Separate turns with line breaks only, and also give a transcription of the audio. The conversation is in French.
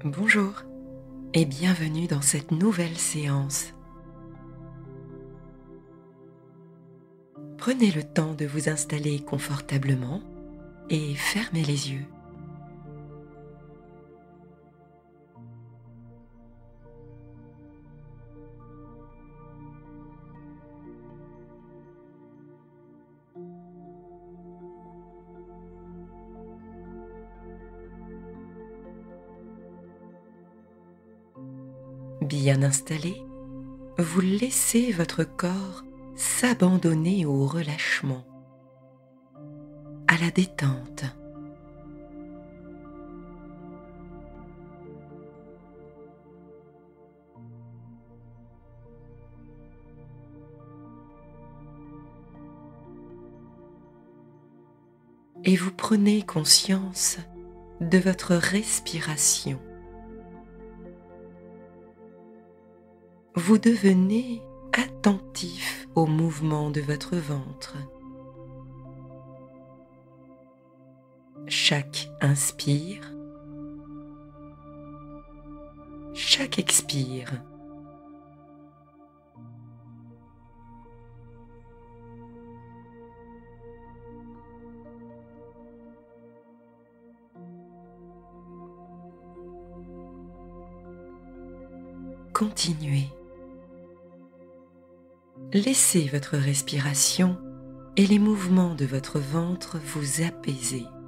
Bonjour et bienvenue dans cette nouvelle séance. Prenez le temps de vous installer confortablement et fermez les yeux. Bien installé, vous laissez votre corps s'abandonner au relâchement, à la détente. Et vous prenez conscience de votre respiration. Vous devenez attentif au mouvement de votre ventre. Chaque inspire, chaque expire. Continuez. Laissez votre respiration et les mouvements de votre ventre vous apaiser.